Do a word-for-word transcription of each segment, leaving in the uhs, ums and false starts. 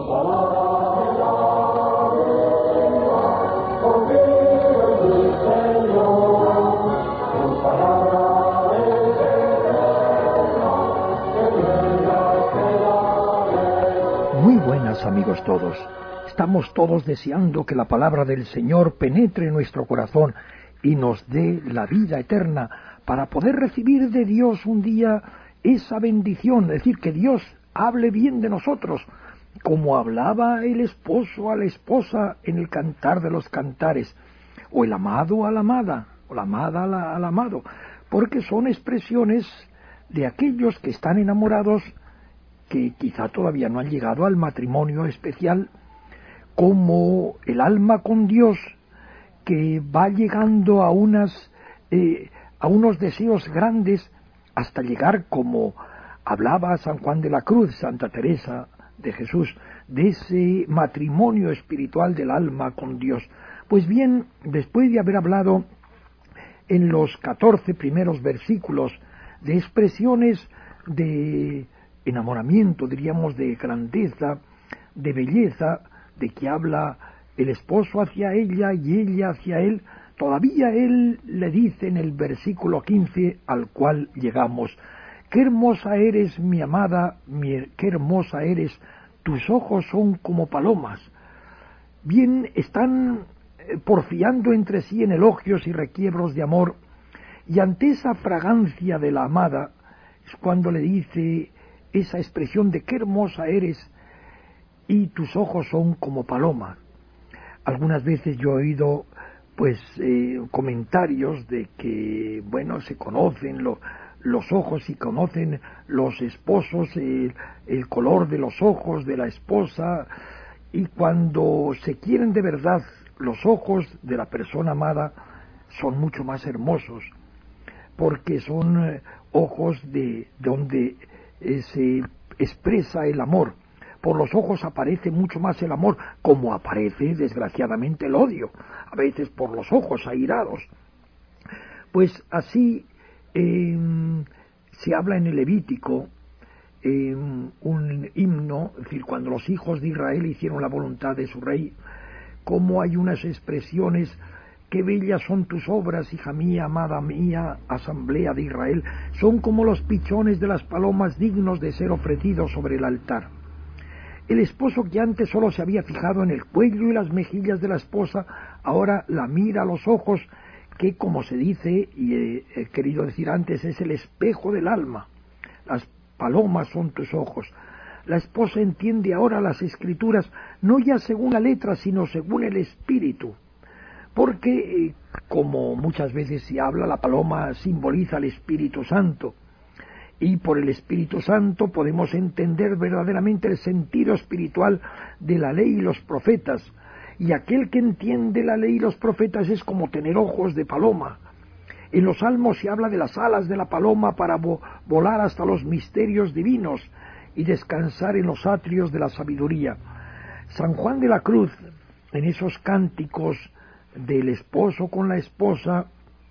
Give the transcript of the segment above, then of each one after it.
Muy buenas, amigos todos. Estamos todos deseando que la palabra del Señor penetre en nuestro corazón y nos dé la vida eterna para poder recibir de Dios un día esa bendición, es decir, que Dios hable bien de nosotros, como hablaba el esposo a la esposa en el Cantar de los Cantares, o el amado a la amada, o la amada al amado, porque son expresiones de aquellos que están enamorados, que quizá todavía no han llegado al matrimonio especial, como el alma con Dios, que va llegando a unas eh, a unos deseos grandes hasta llegar, como hablaba San Juan de la Cruz, Santa Teresa de Jesús, de ese matrimonio espiritual del alma con Dios. Pues bien, después de haber hablado en los catorce primeros versículos de expresiones de enamoramiento, diríamos, de grandeza, de belleza, de que habla el esposo hacia ella y ella hacia él, todavía él le dice en el versículo quince al cual llegamos: qué hermosa eres, mi amada, mi, qué hermosa eres, tus ojos son como palomas. Bien, están porfiando entre sí en elogios y requiebros de amor, y ante esa fragancia de la amada es cuando le dice esa expresión de qué hermosa eres y tus ojos son como palomas. Algunas veces yo he oído pues eh, comentarios de que, bueno, se conocen lo, los ojos y conocen los esposos el, el color de los ojos de la esposa, y cuando se quieren de verdad, los ojos de la persona amada son mucho más hermosos, porque son eh, ojos de donde eh, se expresa el amor. Por los ojos aparece mucho más el amor, como aparece desgraciadamente el odio, a veces por los ojos airados. Pues así eh, se habla en el Levítico, eh, un himno, es decir, cuando los hijos de Israel hicieron la voluntad de su rey, como hay unas expresiones: qué bellas son tus obras, hija mía, amada mía, asamblea de Israel, son como los pichones de las palomas dignos de ser ofrecidos sobre el altar. El esposo, que antes solo se había fijado en el cuello y las mejillas de la esposa, ahora la mira a los ojos, que, como se dice, y he, he querido decir antes, es el espejo del alma. Las palomas son tus ojos. La esposa entiende ahora las Escrituras, no ya según la letra, sino según el espíritu. Porque, eh, como muchas veces se habla, la paloma simboliza al Espíritu Santo. Y por el Espíritu Santo podemos entender verdaderamente el sentido espiritual de la ley y los profetas. Y aquel que entiende la ley y los profetas es como tener ojos de paloma. En los Salmos se habla de las alas de la paloma para vo- volar hasta los misterios divinos y descansar en los atrios de la sabiduría. San Juan de la Cruz, en esos cánticos del esposo con la esposa,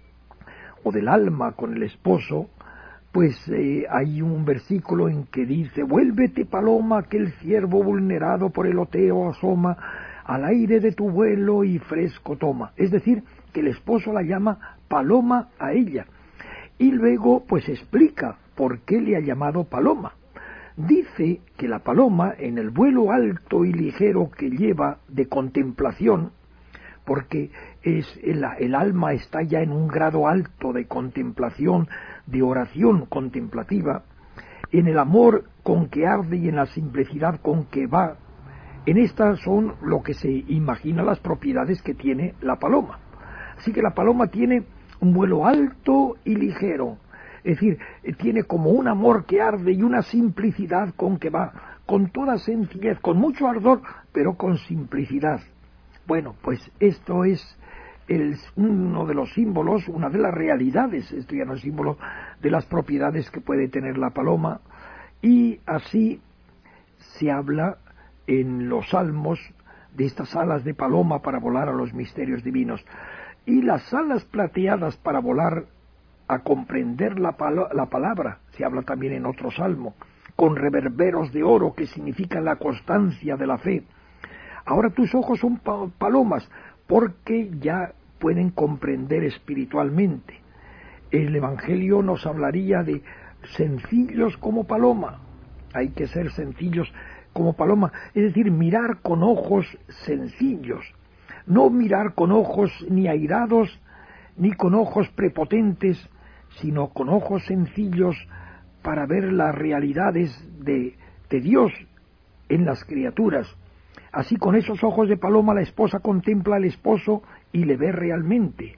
o del alma con el esposo, pues eh, hay un versículo en que dice: vuélvete, paloma, que el ciervo vulnerado por el oteo asoma, al aire de tu vuelo y fresco toma. Es decir, que el esposo la llama paloma a ella. Y luego pues explica por qué le ha llamado paloma. Dice que la paloma, en el vuelo alto y ligero que lleva de contemplación, porque es el, el alma está ya en un grado alto de contemplación, de oración contemplativa, en el amor con que arde y en la simplicidad con que va. En estas son lo que se imagina las propiedades que tiene la paloma. Así que la paloma tiene un vuelo alto y ligero, es decir, tiene como un amor que arde y una simplicidad con que va, con toda sencillez, con mucho ardor, pero con simplicidad. Bueno, pues esto es el, uno de los símbolos, una de las realidades, esto ya no es símbolo, de las propiedades que puede tener la paloma, y así se habla en los Salmos de estas alas de paloma para volar a los misterios divinos, y las alas plateadas para volar a comprender la, palo, la palabra, se habla también en otro salmo, con reverberos de oro, que significan la constancia de la fe. Ahora tus ojos son pa- palomas, porque ya pueden comprender espiritualmente. El Evangelio nos hablaría de sencillos como paloma. Hay que ser sencillos como paloma, es decir, mirar con ojos sencillos, no mirar con ojos ni airados, ni con ojos prepotentes, sino con ojos sencillos para ver las realidades de, de Dios en las criaturas. Así, con esos ojos de paloma, la esposa contempla al esposo y le ve realmente.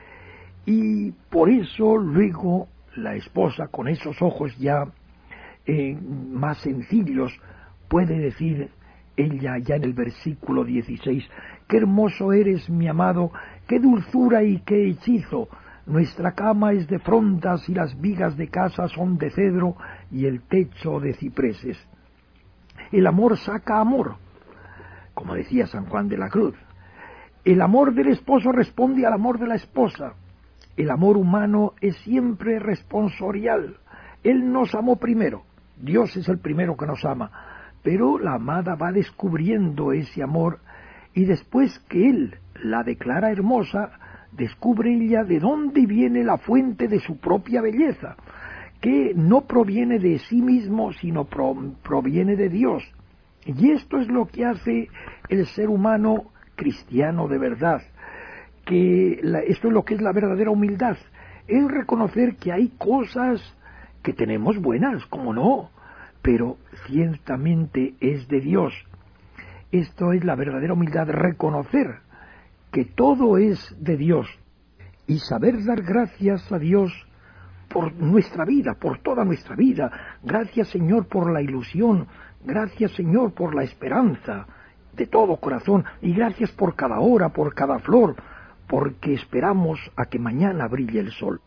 Y por eso luego la esposa, con esos ojos ya eh, más sencillos, puede decir ella ya en el versículo dieciséis, qué hermoso eres, mi amado, qué dulzura y qué hechizo. Nuestra cama es de frondas y las vigas de casa son de cedro y el techo de cipreses. El amor saca amor, como decía San Juan de la Cruz. El amor del esposo responde al amor de la esposa. El amor humano es siempre responsorial. Él nos amó primero. Dios es el primero que nos ama. Pero la amada va descubriendo ese amor y después que él la declara hermosa, descubre ella de dónde viene la fuente de su propia belleza, que no proviene de sí mismo, sino pro, proviene de Dios. Y esto es lo que hace el ser humano cristiano de verdad, que la, esto es lo que es la verdadera humildad, es reconocer que hay cosas que tenemos buenas, como no, pero ciertamente es de Dios. Esto es la verdadera humildad, reconocer que todo es de Dios y saber dar gracias a Dios por nuestra vida, por toda nuestra vida. Gracias, Señor, por la ilusión, gracias, Señor, por la esperanza de todo corazón, y gracias por cada hora, por cada flor, porque esperamos a que mañana brille el sol.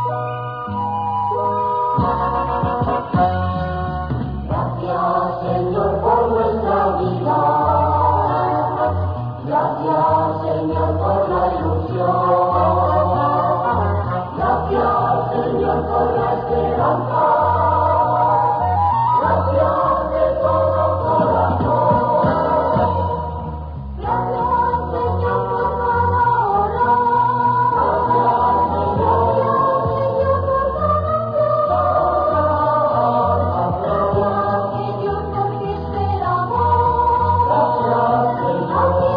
Gracias, Señor, por nuestra vida. Gracias, Señor, por la ilusión. Gracias, Señor, por la esperanza. Gracias de todo corazón. Gracias, Señor, por cada hora. Gracias, Señor, Señor, por cada Gracias, Señor, porque esperamos. Gracias, Señor.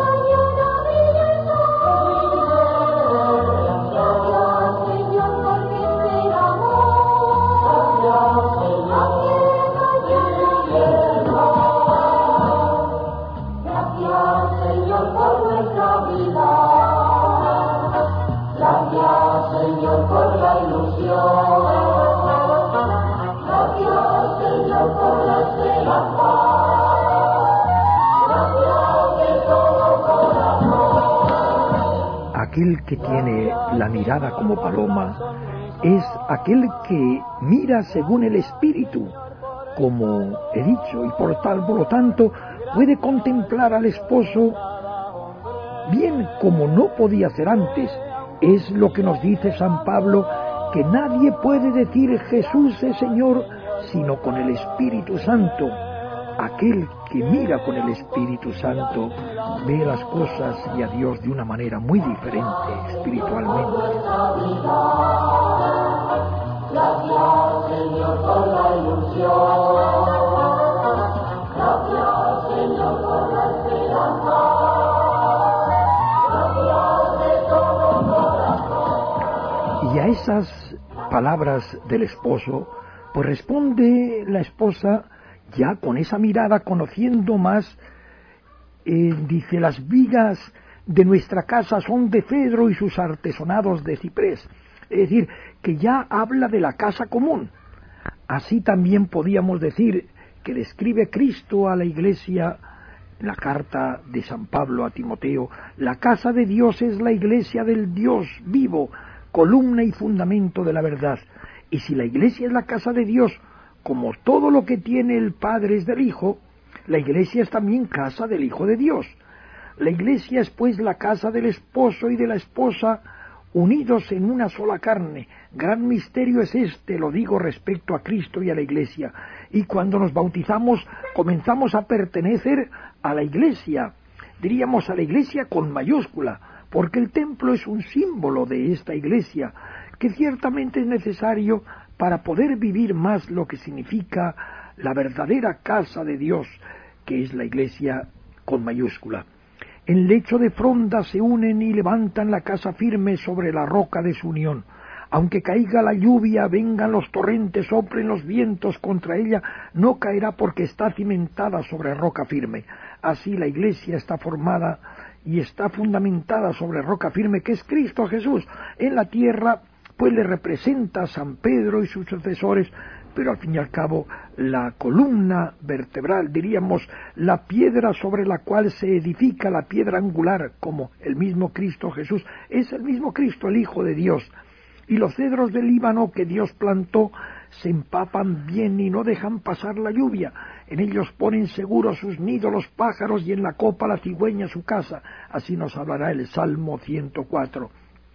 Aquel que tiene la mirada como paloma es aquel que mira según el Espíritu, como he dicho, y por tal, por lo tanto, puede contemplar al esposo bien como no podía hacer antes. Es lo que nos dice San Pablo, que nadie puede decir Jesús es Señor sino con el Espíritu Santo. Aquel que mira con el Espíritu Santo ve las cosas y a Dios de una manera muy diferente espiritualmente. Gracias, Señor, por la ilusión. Gracias, Señor, por la esperanza. Gracias de todo corazón. Y a esas palabras del esposo, pues responde la esposa ya con esa mirada, conociendo más, eh, dice, las vigas de nuestra casa son de cedro y sus artesonados de ciprés. Es decir, que ya habla de la casa común. Así también podíamos decir que le escribe Cristo a la Iglesia, en la carta de San Pablo a Timoteo, la casa de Dios es la Iglesia del Dios vivo, columna y fundamento de la verdad. Y si la Iglesia es la casa de Dios, como todo lo que tiene el Padre es del Hijo, la Iglesia es también casa del Hijo de Dios. La Iglesia es pues la casa del esposo y de la esposa, unidos en una sola carne. Gran misterio es este, lo digo respecto a Cristo y a la Iglesia. Y cuando nos bautizamos, comenzamos a pertenecer a la Iglesia, diríamos a la Iglesia con mayúscula, porque el templo es un símbolo de esta Iglesia, que ciertamente es necesario para poder vivir más lo que significa la verdadera casa de Dios, que es la Iglesia con mayúscula. En lecho de fronda se unen y levantan la casa firme sobre la roca de su unión. Aunque caiga la lluvia, vengan los torrentes, soplen los vientos contra ella, no caerá porque está cimentada sobre roca firme. Así la Iglesia está formada y está fundamentada sobre roca firme, que es Cristo Jesús. En la tierra, pues le representa a San Pedro y sus sucesores, pero al fin y al cabo la columna vertebral, diríamos, la piedra sobre la cual se edifica, la piedra angular, como el mismo Cristo Jesús, es el mismo Cristo, el Hijo de Dios. Y los cedros del Líbano que Dios plantó se empapan bien y no dejan pasar la lluvia. En ellos ponen seguros sus nidos los pájaros y en la copa la cigüeña su casa. Así nos hablará el Salmo ciento cuatro.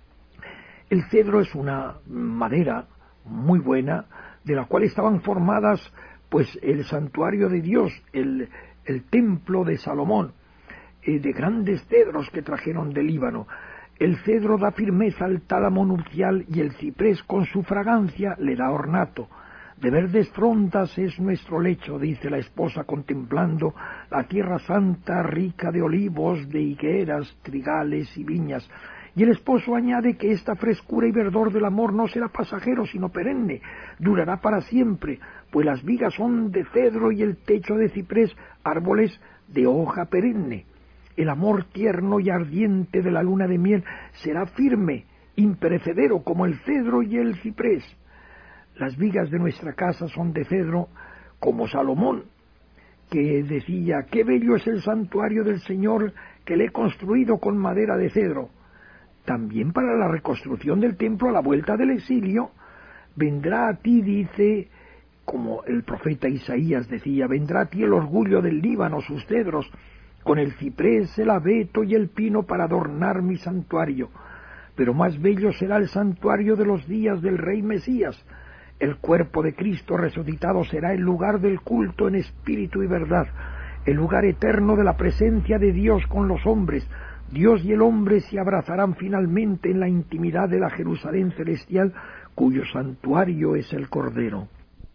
El cedro es una madera muy buena, de la cual estaban formadas pues el santuario de Dios, el, el templo de Salomón, eh, de grandes cedros que trajeron del Líbano. El cedro da firmeza al tálamo nupcial y el ciprés con su fragancia le da ornato. De verdes frondas es nuestro lecho, dice la esposa contemplando la tierra santa rica de olivos, de higueras, trigales y viñas. Y el esposo añade que esta frescura y verdor del amor no será pasajero sino perenne, durará para siempre, pues las vigas son de cedro y el techo de ciprés, árboles de hoja perenne. El amor tierno y ardiente de la luna de miel será firme, imperecedero como el cedro y el ciprés. Las vigas de nuestra casa son de cedro como Salomón, que decía: qué bello es el santuario del Señor que le he construido con madera de cedro. También para la reconstrucción del templo a la vuelta del exilio, vendrá a ti, dice, como el profeta Isaías decía, vendrá a ti el orgullo del Líbano, sus cedros, con el ciprés, el abeto y el pino para adornar mi santuario. Pero más bello será el santuario de los días del Rey Mesías. El cuerpo de Cristo resucitado será el lugar del culto en espíritu y verdad, el lugar eterno de la presencia de Dios con los hombres. Dios y el hombre se abrazarán finalmente en la intimidad de la Jerusalén celestial, cuyo santuario es el Cordero.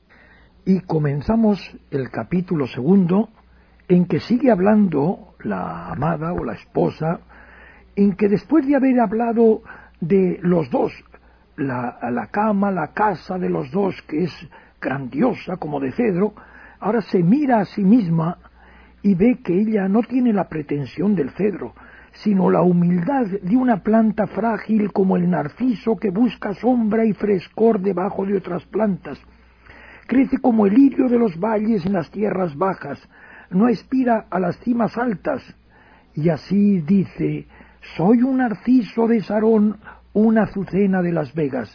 Y comenzamos el capítulo segundo, en que sigue hablando la amada o la esposa, en que después de haber hablado de los dos, la, la cama, la casa de los dos, que es grandiosa como de cedro, ahora se mira a sí misma y ve que ella no tiene la pretensión del cedro, sino la humildad de una planta frágil como el narciso que busca sombra y frescor debajo de otras plantas. Crece como el lirio de los valles en las tierras bajas, no aspira a las cimas altas, y así dice: soy un narciso de Sarón, una azucena de Las Vegas.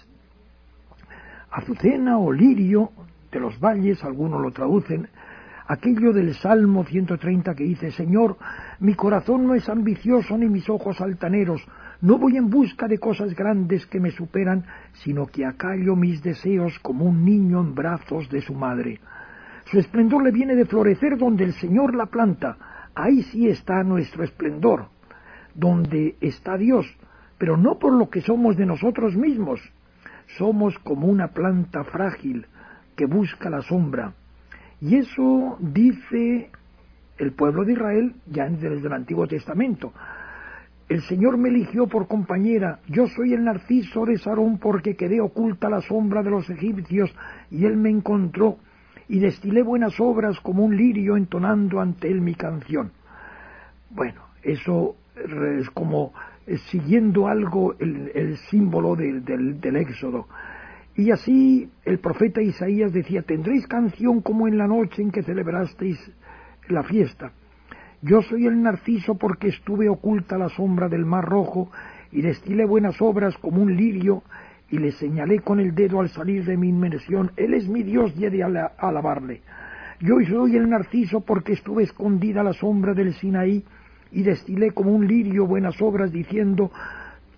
Azucena o lirio de los valles, algunos lo traducen, aquello del Salmo ciento treinta que dice: Señor, mi corazón no es ambicioso ni mis ojos altaneros, no voy en busca de cosas grandes que me superan, sino que acallo mis deseos como un niño en brazos de su madre. Su esplendor le viene de florecer donde el Señor la planta. Ahí sí está nuestro esplendor, donde está Dios, pero no por lo que somos de nosotros mismos. Somos como una planta frágil que busca la sombra. Y eso dice el pueblo de Israel ya desde el Antiguo Testamento. El Señor me eligió por compañera, yo soy el narciso de Sarón porque quedé oculta a la sombra de los egipcios y Él me encontró y destilé buenas obras como un lirio entonando ante Él mi canción. Bueno, eso es como siguiendo algo el, el símbolo de, del, del Éxodo. Y así el profeta Isaías decía: tendréis canción como en la noche en que celebrasteis la fiesta. Yo soy el narciso porque estuve oculta a la sombra del mar rojo y destilé buenas obras como un lirio y le señalé con el dedo al salir de mi inmersión. Él es mi Dios y he de alabarle. Yo soy el narciso porque estuve escondida a la sombra del Sinaí y destilé como un lirio buenas obras diciendo: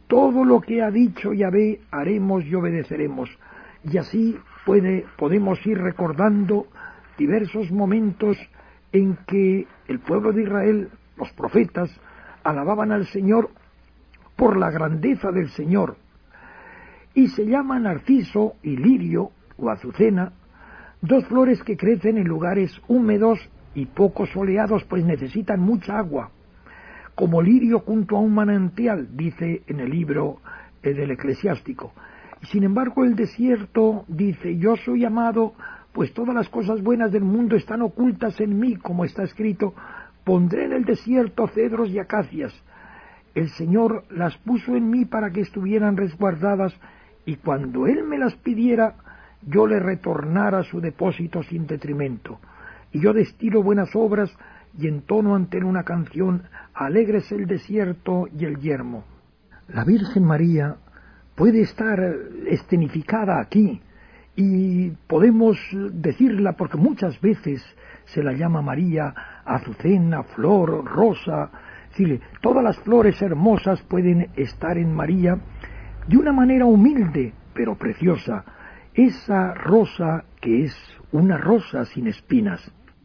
Todo lo que ha dicho Yahvé haremos y obedeceremos. Y así puede, podemos ir recordando diversos momentos en que el pueblo de Israel, los profetas, alababan al Señor por la grandeza del Señor. Y se llama narciso y lirio o azucena, dos flores que crecen en lugares húmedos y poco soleados, pues necesitan mucha agua, como lirio junto a un manantial, dice en el libro eh, del Eclesiástico. Y sin embargo el desierto dice, yo soy amado, pues todas las cosas buenas del mundo están ocultas en mí, como está escrito, pondré en el desierto cedros y acacias. El Señor las puso en mí para que estuvieran resguardadas, y cuando Él me las pidiera, yo le retornara su depósito sin detrimento. Y yo destilo buenas obras, y entono ante él una canción, alegres el desierto y el yermo. La Virgen María puede estar escenificada aquí, y podemos decirla porque muchas veces se la llama María azucena, flor, rosa. Es decir, todas las flores hermosas pueden estar en María de una manera humilde pero preciosa, esa rosa que es una rosa sin espinas.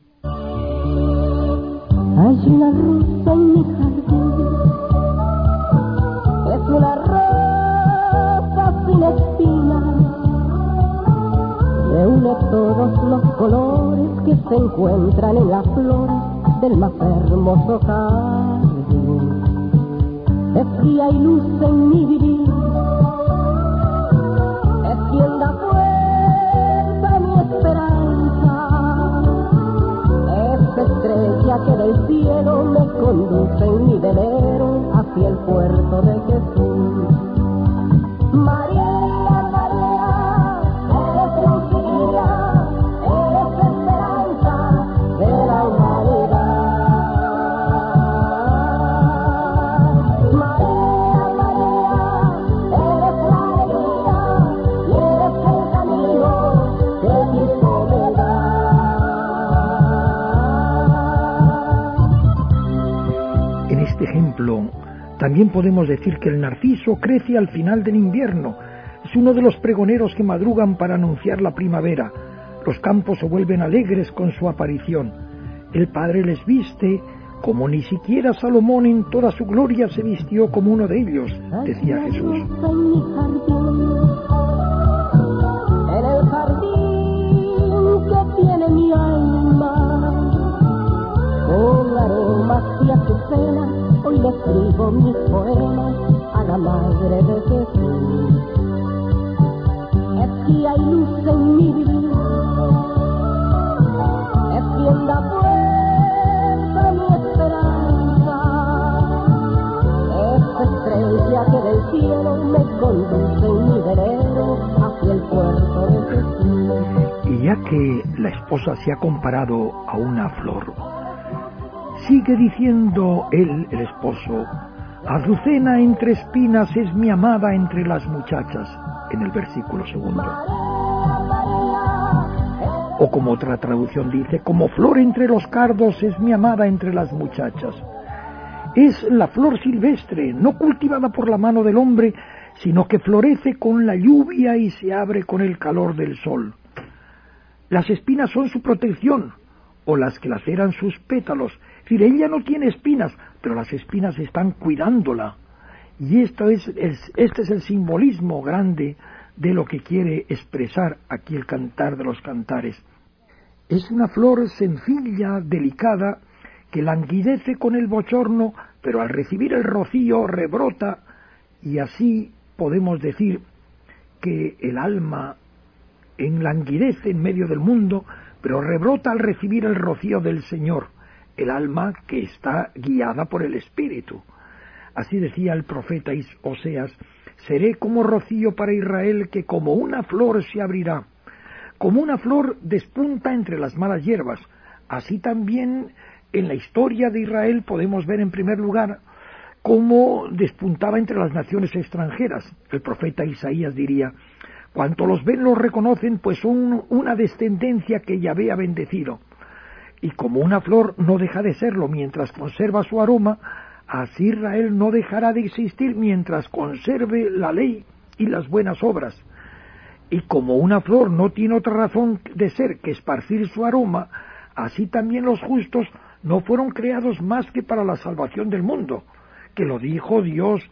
Hay una rosa en mi jardín, es una rosa sin espinas, reúne todos los colores que se encuentran en la flor del más hermoso jardín. Es guía y luz en mi vivir, es quien da fuerza a mi esperanza, es estrella que del cielo me conduce en mi velero hacia el puerto de Jesús. María, María, eres luz y guía, eres esperanza de la humanidad. María, María, eres la alegría y eres el camino que Cristo me da. En este ejemplo también podemos decir que el narciso crece al final del invierno. Es uno de los pregoneros que madrugan para anunciar la primavera. Los campos se vuelven alegres con su aparición. El Padre les viste como ni siquiera Salomón en toda su gloria se vistió como uno de ellos, decía Jesús. En el jardín que tiene mi alma, con aromas y azucenas, hoy le escribo mis poemas a la Madre de Jesús. Es guía y luz en mi vivir, es quien da fuerza a mi esperanza, es estrella que del cielo me conduce en mi velero hacia el puerto de Jesús. Y ya que la esposa se ha comparado a una flor, sigue diciendo él, el esposo, azucena entre espinas es mi amada entre las muchachas, en el versículo segundo. O como otra traducción dice, como flor entre los cardos es mi amada entre las muchachas. Es la flor silvestre, no cultivada por la mano del hombre, sino que florece con la lluvia y se abre con el calor del sol. Las espinas son su protección, o las que laceran sus pétalos. Es decir, ella no tiene espinas, pero las espinas están cuidándola. Y esto es, es, este es el simbolismo grande de lo que quiere expresar aquí el Cantar de los Cantares. Es una flor sencilla, delicada, que languidece con el bochorno, pero al recibir el rocío rebrota, y así podemos decir que el alma enlanguidece en medio del mundo, pero rebrota al recibir el rocío del Señor, el alma que está guiada por el Espíritu. Así decía el profeta Oseas, seré como rocío para Israel que como una flor se abrirá. Como una flor despunta entre las malas hierbas. Así también en la historia de Israel podemos ver en primer lugar cómo despuntaba entre las naciones extranjeras. El profeta Isaías diría, cuanto los ven los reconocen, pues son una descendencia que Yahvé ha bendecido. Y como una flor no deja de serlo mientras conserva su aroma, Así Israel no dejará de existir mientras conserve la ley y las buenas obras. Y como una flor no tiene otra razón de ser que esparcir su aroma, así también los justos no fueron creados más que para la salvación del mundo, que lo dijo Dios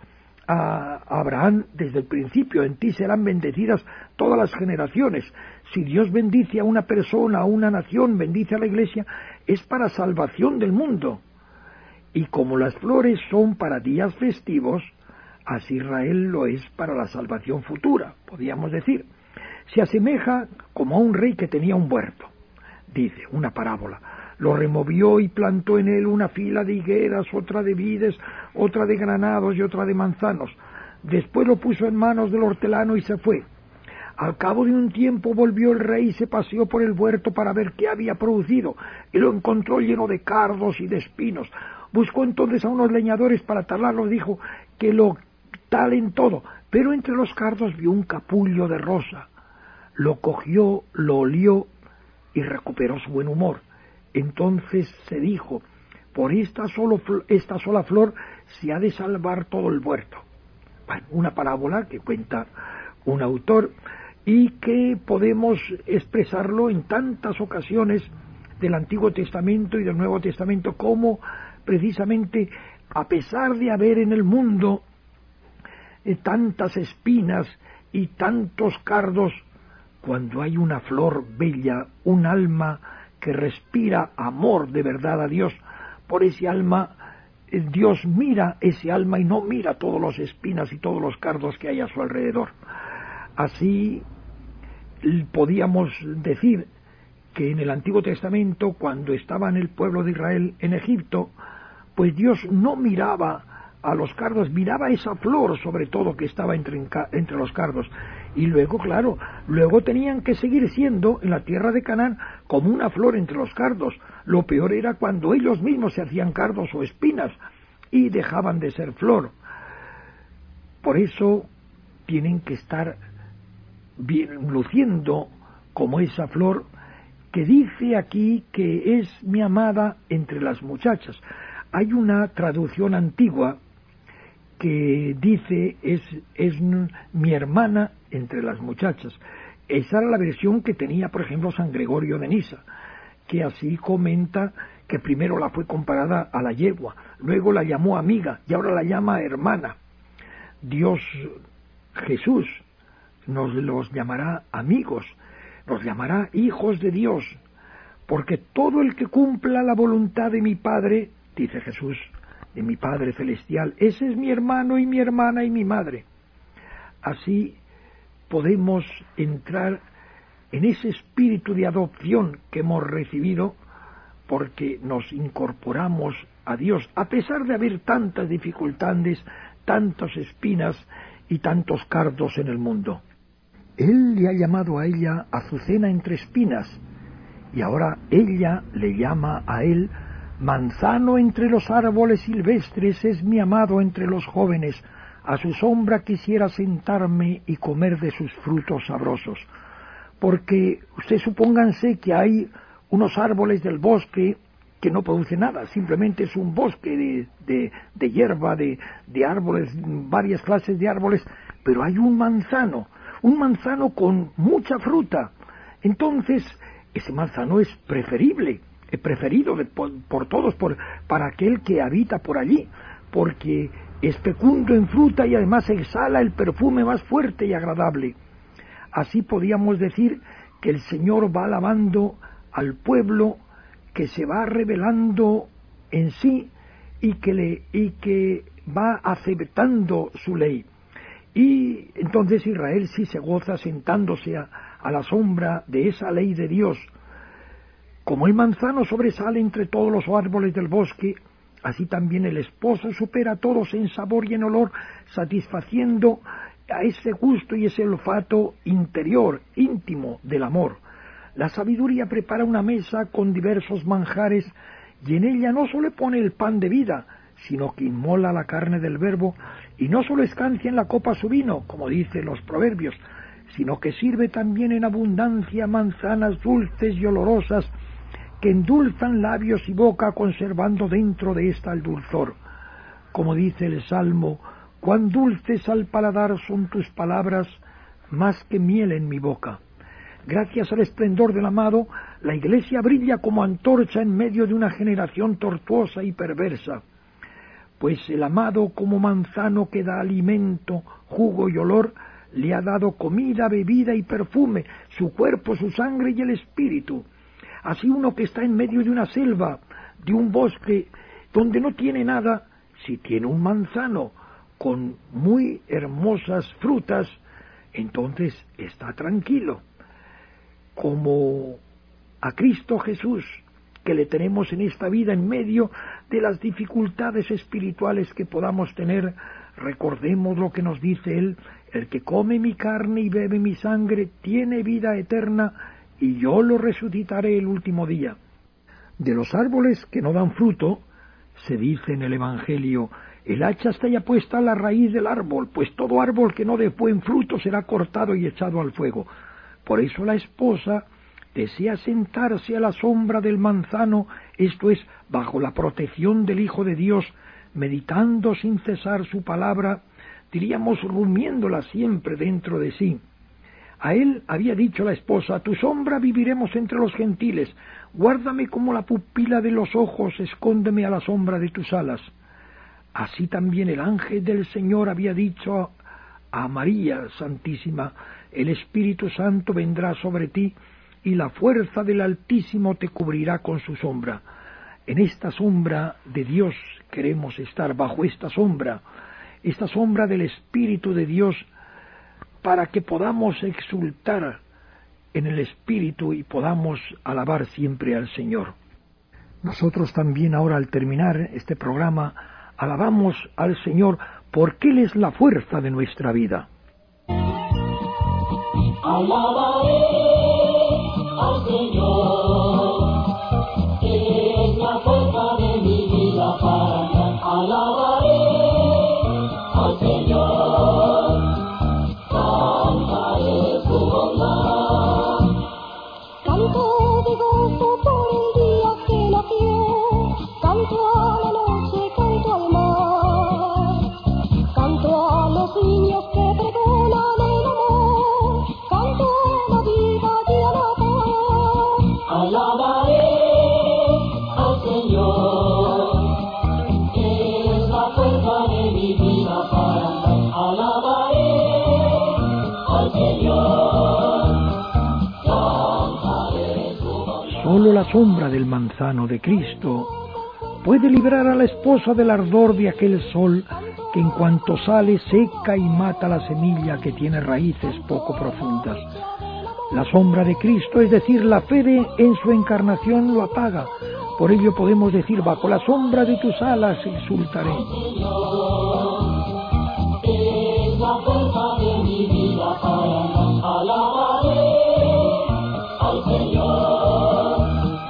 a Abraham desde el principio: en ti serán bendecidas todas las generaciones. Si Dios bendice a una persona, a una nación, bendice a la Iglesia, es para salvación del mundo. Y como las flores son para días festivos, así Israel lo es para la salvación futura, podríamos decir. Se asemeja como a un rey que tenía un huerto, dice una parábola. Lo removió y plantó en él una fila de higueras, otra de vides, otra de granados y otra de manzanos. Después lo puso en manos del hortelano y se fue. Al cabo de un tiempo volvió el rey y se paseó por el huerto para ver qué había producido, y lo encontró lleno de cardos y de espinos. Buscó entonces a unos leñadores para talarlo, dijo que lo talen todo, pero entre los cardos vio un capullo de rosa. Lo cogió, lo olió y recuperó su buen humor. Entonces se dijo: por esta, solo, esta sola flor se ha de salvar todo el huerto. Bueno, una parábola que cuenta un autor y que podemos expresarlo en tantas ocasiones del Antiguo Testamento y del Nuevo Testamento, como precisamente, a pesar de haber en el mundo eh, tantas espinas y tantos cardos, cuando hay una flor bella, un alma que respira amor de verdad a Dios, por ese alma eh, Dios mira ese alma y no mira todos los espinas y todos los cardos que hay a su alrededor. Así podíamos decir que en el Antiguo Testamento, cuando estaba en el pueblo de Israel en Egipto, pues Dios no miraba a los cardos, miraba esa flor sobre todo que estaba entre, entre los cardos. Y luego, claro, luego tenían que seguir siendo en la tierra de Canaán como una flor entre los cardos. Lo peor era cuando ellos mismos se hacían cardos o espinas y dejaban de ser flor. Por eso tienen que estar bien, luciendo como esa flor que dice aquí que es mi amada entre las muchachas. Hay una traducción antigua que dice es, es mi hermana entre las muchachas. Esa era la versión que tenía, por ejemplo, San Gregorio de Nisa, que así comenta que primero la fue comparada a la yegua, luego la llamó amiga y ahora la llama hermana. Dios, Jesús, nos los llamará amigos, nos llamará hijos de Dios, porque todo el que cumpla la voluntad de mi Padre, dice Jesús, de mi Padre Celestial, ese es mi hermano y mi hermana y mi madre. Así podemos entrar en ese espíritu de adopción que hemos recibido, porque nos incorporamos a Dios, a pesar de haber tantas dificultades, tantas espinas y tantos cardos en el mundo. Él le ha llamado a ella azucena entre espinas, y ahora ella le llama a él manzano entre los árboles silvestres, es mi amado entre los jóvenes, a su sombra quisiera sentarme y comer de sus frutos sabrosos. Porque ustedes supónganse que hay unos árboles del bosque que no producen nada, simplemente es un bosque de, de, de hierba, de, de árboles, varias clases de árboles, pero hay un manzano, un manzano con mucha fruta. Entonces, ese manzano es preferible, es preferido de, por, por todos, por, para aquel que habita por allí, porque es fecundo en fruta y además exhala el perfume más fuerte y agradable. Así podíamos decir que el Señor va alabando al pueblo que se va revelando en sí y que, le, y que va aceptando su ley. Y entonces Israel sí se goza sentándose a, a la sombra de esa ley de Dios. Como el manzano sobresale entre todos los árboles del bosque, así también el esposo supera a todos en sabor y en olor, satisfaciendo a ese gusto y ese olfato interior, íntimo del amor. La sabiduría prepara una mesa con diversos manjares, y en ella no solo pone el pan de vida, sino que inmola la carne del Verbo, y no solo escancia en la copa su vino, como dicen los proverbios, sino que sirve también en abundancia manzanas dulces y olorosas, que endulzan labios y boca, conservando dentro de ésta el dulzor. como dice el Salmo, cuán dulces al paladar son tus palabras, más que miel en mi boca. Gracias al esplendor del amado, la Iglesia brilla como antorcha en medio de una generación tortuosa y perversa. Pues el amado, como manzano que da alimento, jugo y olor, le ha dado comida, bebida y perfume, su cuerpo, su sangre y el espíritu. Así uno que está en medio de una selva, de un bosque, donde no tiene nada, si tiene un manzano con muy hermosas frutas, entonces está tranquilo. Como a Cristo Jesús, que le tenemos en esta vida en medio de las dificultades espirituales que podamos tener, recordemos lo que nos dice Él: el que come mi carne y bebe mi sangre tiene vida eterna, y yo lo resucitaré el último día. De los árboles que no dan fruto, se dice en el Evangelio, el hacha está ya puesta a la raíz del árbol, pues todo árbol que no dé buen fruto será cortado y echado al fuego. Por eso la esposa desea sentarse a la sombra del manzano, esto es, bajo la protección del Hijo de Dios, meditando sin cesar su palabra, diríamos rumiéndola siempre dentro de sí. A él había dicho la esposa: a tu sombra viviremos entre los gentiles, guárdame como la pupila de los ojos, escóndeme a la sombra de tus alas. Así también el ángel del Señor había dicho a María Santísima: el Espíritu Santo vendrá sobre ti, y la fuerza del Altísimo te cubrirá con su sombra. En esta sombra de Dios queremos estar, bajo esta sombra, esta sombra del Espíritu de Dios, para que podamos exultar en el Espíritu y podamos alabar siempre al Señor. Nosotros también ahora, al terminar este programa, alabamos al Señor porque Él es la fuerza de nuestra vida. Alabaré al Señor, que es la fuerza de mi vida para andar. Alabaré al Señor, cantaré su bondad. Canto de gozo por el día que nació, canto a la noche, canto al mar, canto a los niños que pregonan el amor, canto la vida y a la paz. Alabaré al Señor, que es la fuerza de mi vida para andar. Alabaré al Señor, cantaré su bondad. Solo la sombra del manzano de Cristo puede librar a la esposa del ardor de aquel sol que en cuanto sale seca y mata la semilla que tiene raíces poco profundas. La sombra de Cristo, es decir, la fe de, en su encarnación, lo apaga. Por ello podemos decir: bajo la sombra de tus alas exultaré. Es la fuerza de mi vida para andar. Alabaré al Señor,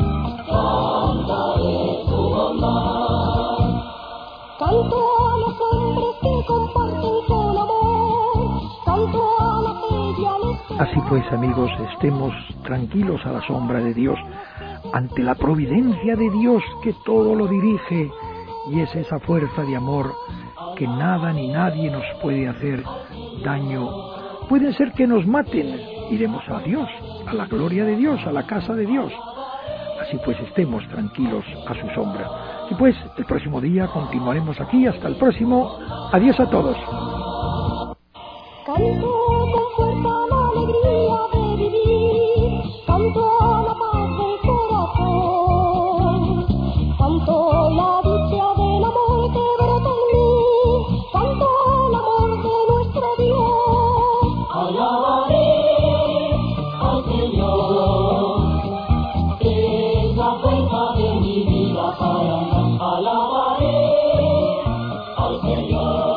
cantaré su bondad. Canto a los hombres que comparten con amor, canto a la fe y al esperar. Así pues, amigos, estemos tranquilos a la sombra de Dios, ante la providencia de Dios que todo lo dirige, y es esa fuerza de amor que nada ni nadie nos puede hacer daño. Puede ser que nos maten, iremos a Dios, a la gloria de Dios, a la casa de Dios. Así pues, estemos tranquilos a su sombra. Y pues, el próximo día continuaremos aquí. Hasta el próximo. Adiós a todos. Canto con fuerza la alegría de vivir, canto a la paz del corazón, canto la dicha del amor que brota en mí, canto el amor de nuestro Dios. Alabaré al Señor, que es la fuerza de mi vida para andar. Alabaré al Señor.